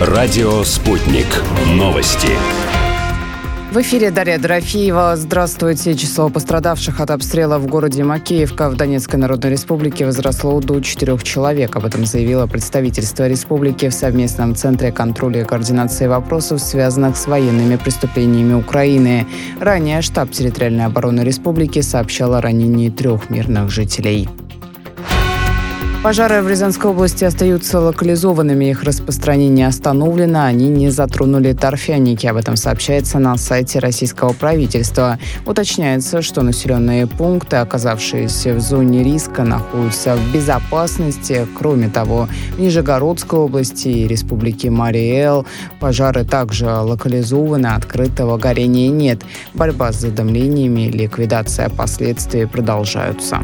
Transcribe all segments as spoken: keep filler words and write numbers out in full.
Радио «Спутник». Новости. В эфире Дарья Дорофеева. Здравствуйте. Число пострадавших от обстрела в городе Макеевка в Донецкой Народной Республике возросло до четырех человек. Об этом заявило представительство республики в совместном Центре контроля и координации вопросов, связанных с военными преступлениями Украины. Ранее штаб территориальной обороны республики сообщал о ранении трех мирных жителей. Пожары в Рязанской области остаются локализованными. Их распространение остановлено. Они не затронули торфяники. Об этом сообщается на сайте российского правительства. Уточняется, что населенные пункты, оказавшиеся в зоне риска, находятся в безопасности. Кроме того, в Нижегородской области и Республике Марий-Эл пожары также локализованы. Открытого горения нет. Борьба с задымлениями и ликвидация последствий продолжаются.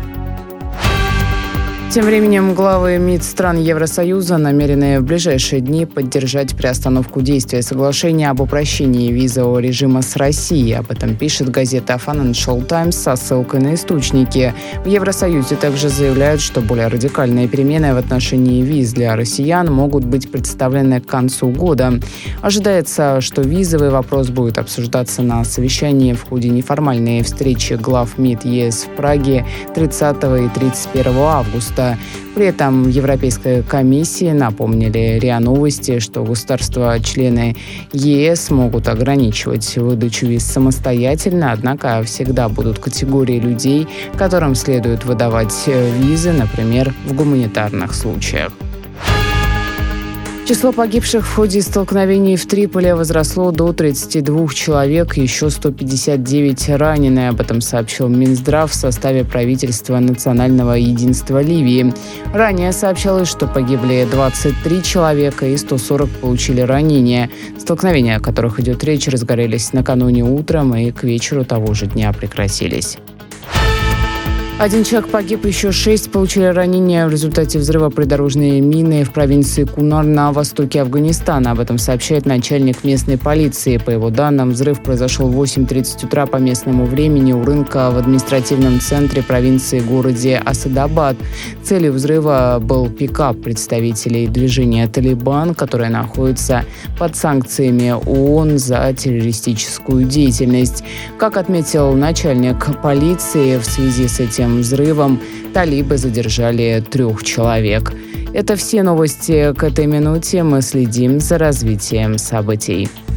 Тем временем главы МИД стран Евросоюза намерены в ближайшие дни поддержать приостановку действия соглашения об упрощении визового режима с Россией. Об этом пишет газета Financial Times со ссылкой на источники. В Евросоюзе также заявляют, что более радикальные перемены в отношении виз для россиян могут быть представлены к концу года. Ожидается, что визовый вопрос будет обсуждаться на совещании в ходе неформальной встречи глав МИД ЕС в Праге тридцатого и тридцать первого августа. При этом в Европейской комиссии напомнили РИА Новости, что государства-члены ЕС могут ограничивать выдачу виз самостоятельно, однако всегда будут категории людей, которым следует выдавать визы, например, в гуманитарных случаях. Число погибших в ходе столкновений в Триполи возросло до тридцати двух человек, еще сто пятьдесят девять ранены. Об этом сообщил Минздрав в составе правительства национального единства Ливии. Ранее сообщалось, что погибли двадцать три человека и сто сорок получили ранения. Столкновения, о которых идет речь, разгорелись накануне утром и к вечеру того же дня прекратились. Один человек погиб, еще шесть получили ранения в результате взрыва придорожной мины в провинции Кунар на востоке Афганистана. Об этом сообщает начальник местной полиции. По его данным, взрыв произошел в восемь тридцать утра по местному времени у рынка в административном центре провинции городе Асадабад. Целью взрыва был пикап представителей движения «Талибан», которое находится под санкциями ООН за террористическую деятельность. Как отметил начальник полиции, в связи с этим взрывом талибы задержали трех человек. Это все новости к этой минуте. Мы следим за развитием событий.